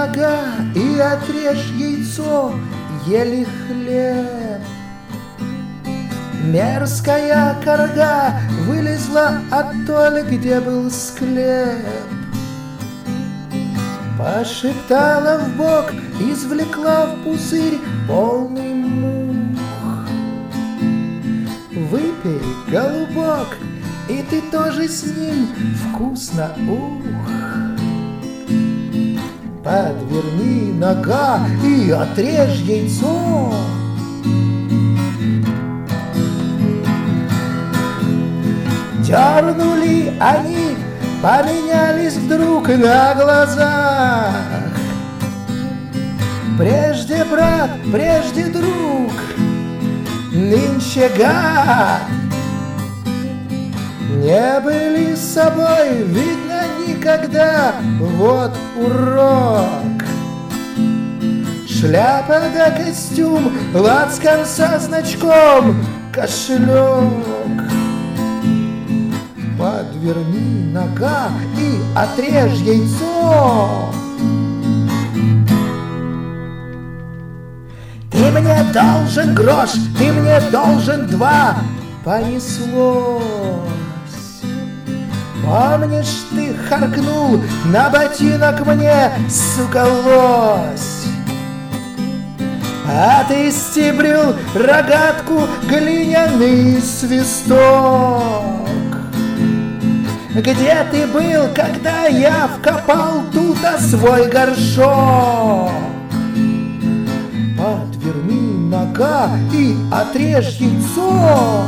нога и отрежь яйцо, ели хлеб. Мерзкая карга вылезла оттуда, где был склеп. Пошептала в бок, извлекла в пузырь полный мух. Выпей, голубок, и ты тоже с ним вкусно, ух. Подверни нога и отрежь яйцо. Дернули они, поменялись вдруг на глазах. Прежде брат, прежде друг, нынче гад. Не были с собой, видно, никогда. Вот урок. Шляпа да костюм, лацкан со значком, кошелек. Подверни нога и отрежь яйцо. Ты мне должен грош, ты мне должен два. Понеслось. Помнишь, ты харкнул на ботинок мне, сука, лось? А ты стебрил рогатку, глиняный свисток. Где ты был, когда я вкопал тут свой горшок? Подверни нога и отрежь яйцо.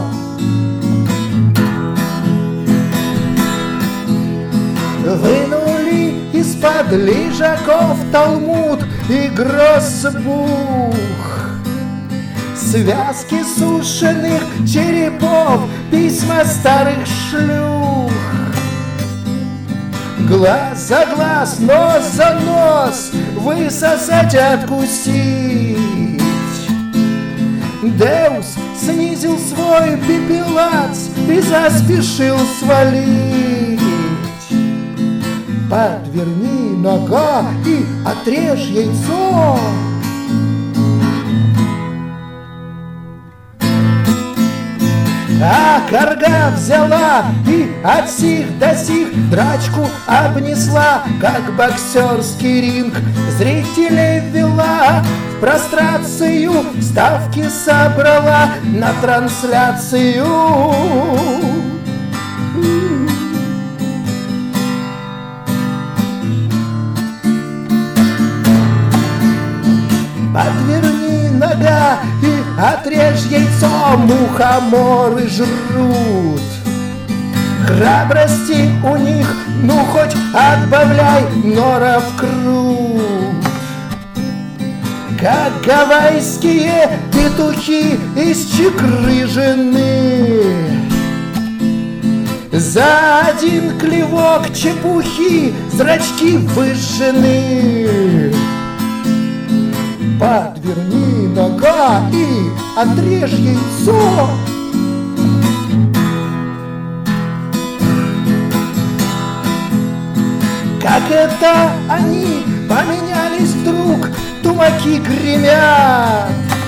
Вынули из-под лежаков Талмуд и гроссбух, связки сушеных черепов, письма старых шлюх. Глаз за глаз, нос за нос, высосать, откусить. Деус снизил свой пепелац и заспешил свалить. Подверни нога и отрежь яйцо. А карга взяла и от сих до сих драчку обнесла, как боксерский ринг. Зрителей ввела в прострацию, ставки собрала на трансляцию. Подверни нога и отрежь яйцо, мухоморы жрут. Храбрости у них, ну хоть отбавляй, норов крут. Как гавайские петухи из Чекрыжины. За один клевок чепухи зрачки выжжены. Подверни нога и отрежь яйцо. Как это они поменялись вдруг, тумаки гремят.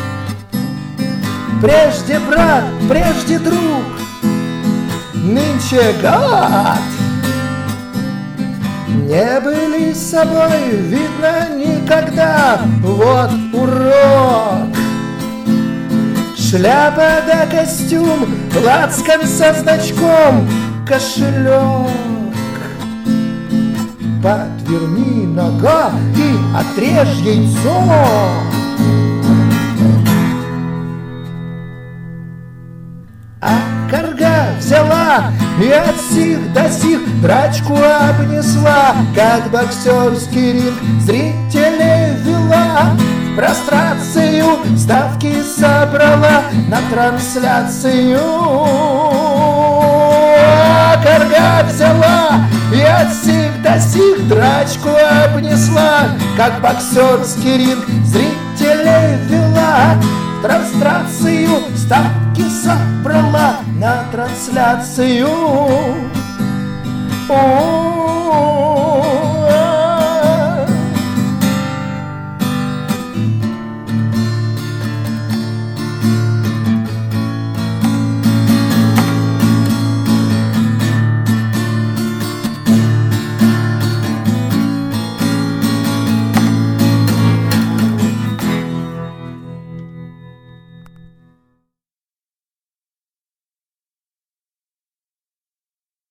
Прежде брат, прежде друг, нынче гад. Не были с собой, видно, никогда. Вот урок. Шляпа да костюм, лацкан со значком, кошелек. Подверни нога и отрежь яйцо. А карга взяла и от сих до сих драчку обнесла, как боксерский ринг. Зрителей ввела в прострацию, ставки собрала на трансляцию. А карга взяла и от сих до сих драчку обнесла, как боксерский ринг. Зрителей ввела в трансляцию, ставки собрала на трансляцию.